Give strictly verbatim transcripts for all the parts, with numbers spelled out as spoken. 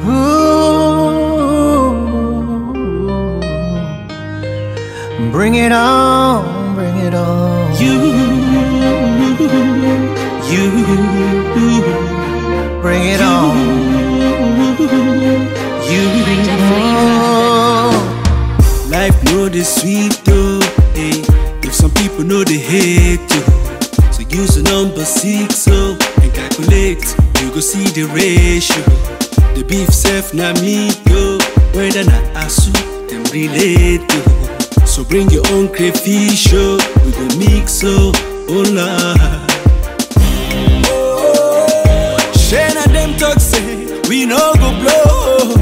Ooh, bring it on, bring it on. You, you, bring it on. You, life know the sweet though, hey. If some people know they hate too, so use the number six so and calculate. You go see the ratio. The beef self na meat yo, whether na asu them relate to. So bring your own crayfish yo, we go mix so oh la. Shane and them talk say we no go blow.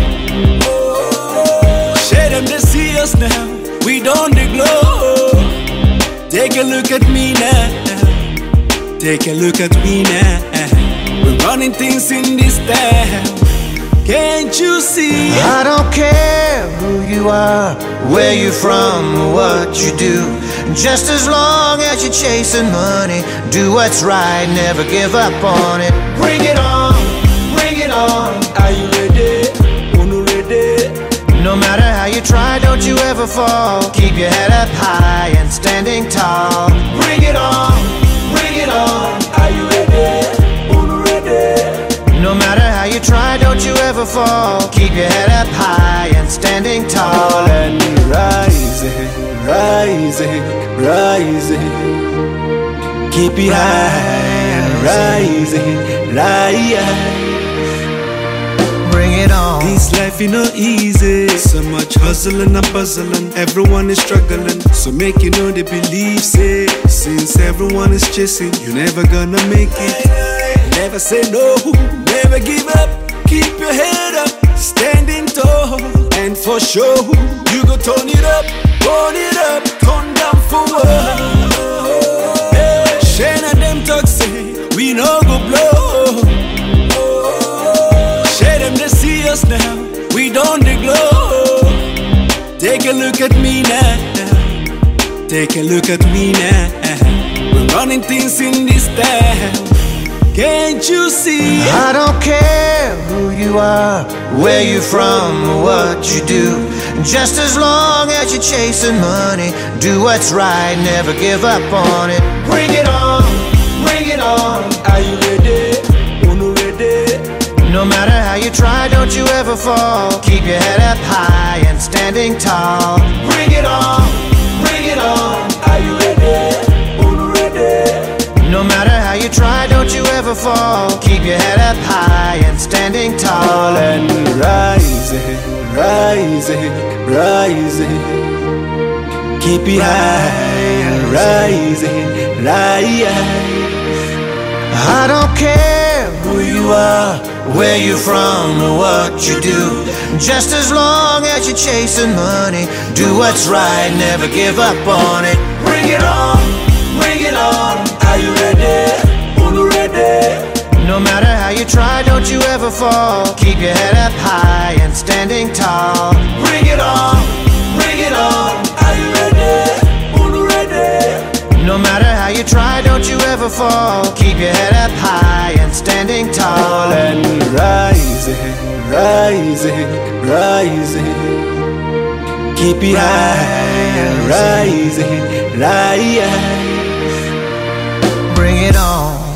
Share them they see us now, we don't dey glow. Take a look at me now, take a look at me now. We're running things in this town, can't you see? I don't care who you are, where you're from, or what you do. Just as long as you're chasing money, do what's right, never give up on it. Bring it on, bring it on. Are you ready? Unu ready? No matter how you try, don't you ever fall. Keep your head up high and standing tall. Bring it on, bring it on. Are you ready? Unu ready? No matter how you try, don't you ever fall. Keep your head up high and standing tall. And rising, rising, rising. Keep it high, rising, rising. Bring it on. This life is not easy. So much hustling and puzzling. Everyone is struggling. So make you know they believe say, since everyone is chasing, you're never gonna make it. Never say no, never give up. Keep your head up, standing tall. And for sure, you go turn it up, turn it up, turn down for what? Hey, Shane and them talk say, we no go blow. Share them they see us now, we don't dey glow. Take a look at me now, take a look at me now. We're running things in this town, can't you see? I don't care who you are, where you're from, or what you do. Just as long as you're chasing money, do what's right, never give up on it. Bring it on, bring it on. Are you ready? Unu ready? No matter how you try, don't you ever fall. Keep your head up high and standing tall. Bring it on, bring it on. Are you ready? Unu ready? No matter how you try, don't you ever fall. Keep your head up high and standing tall. And rising, rising, rising. Keep it high, rising, rising. I don't care who you are, where you're from, or what you do. Just as long as you're chasing money, do what's right, never give up on it. Bring it on, bring it on. Are you ready? Unu ready? No matter how you try, don't you ever fall. Keep your head up high and standing tall. Bring it on, bring it on. Are you ready? Unu ready? No matter how you try, don't you ever fall. Keep your head up high and standing tall. And rising, rising, rising. Keep it high, rising, rising. Bring it on.